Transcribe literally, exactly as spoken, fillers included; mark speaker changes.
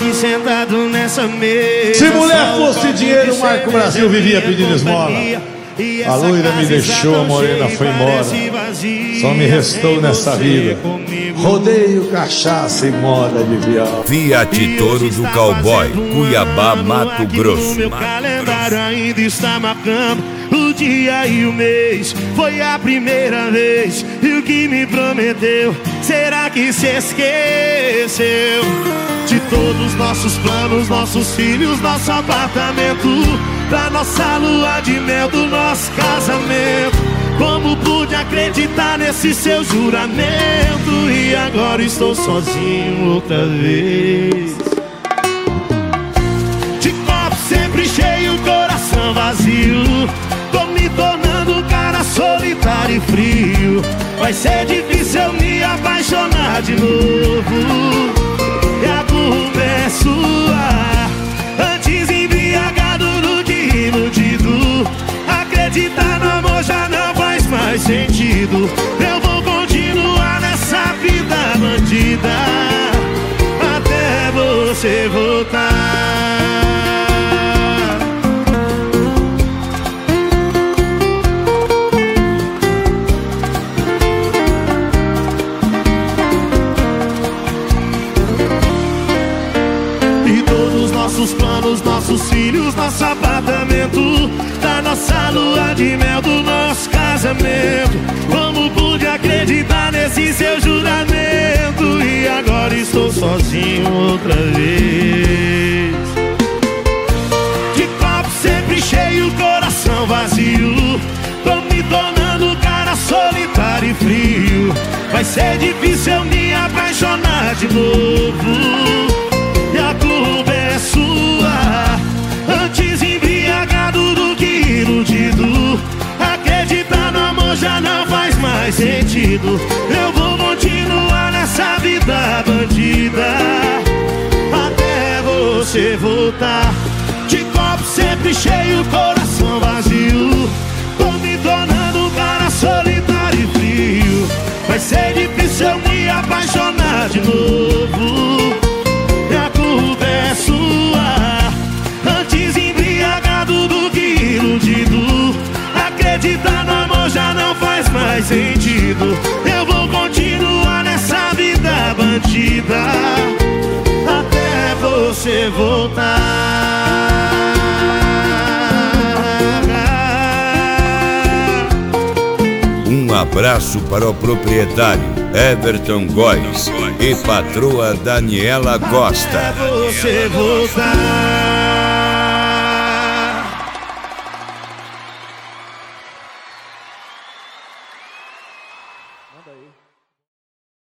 Speaker 1: aqui sentado nessa mesa.
Speaker 2: Se mulher fosse dinheiro, Marco Brasil vivia pedindo esmola. A loira me deixou, a morena foi embora. Só me restou nessa vida rodeio, cachaça e moda de viola.
Speaker 3: Fiat Toro do Cowboy, Cuiabá, Mato Grosso.
Speaker 1: Meu calendário ainda está marcando o dia e o mês. Foi a primeira vez. E o que me prometeu, será que se esqueceu? De todos os nossos planos, nossos filhos, nosso apartamento, da nossa lua de mel, do nosso casamento. Como pude acreditar nesse seu juramento? E agora estou sozinho outra vez. De copo sempre cheio, coração vazio. Tô me tornando um cara solitário e frio. Vai ser difícil eu me apaixonar de novo. E a culpa é sua. Antes embriagado do que iludido. Acreditar no amor já não faz mais sentido. Eu vou continuar nessa vida bandida até você voltar. Nossos planos, nossos filhos, nosso apartamento, da nossa lua de mel, do nosso casamento. Como pude acreditar nesse seu juramento? E agora estou sozinho outra vez. De copo sempre cheio, coração vazio. Tô me tornando um cara solitário e frio. Vai ser difícil eu me apaixonar de novo. E a culpa é sua. Antes embriagado do que iludido. Acreditar no amor já não faz mais sentido. Eu vou continuar nessa vida bandida até você voltar. De copo sempre cheio, coração vazio. Tô me tornando um cara solitário e frio. Vai ser difícil eu me apaixonar de novo. Antes embriagado do que iludido. Acreditar no amor já não faz mais sentido. Eu vou continuar nessa vida bandida até você voltar.
Speaker 3: Um abraço para o proprietário Everton Góes e patroa Daniela Costa.
Speaker 1: Até você voltar.
Speaker 4: Manda aí.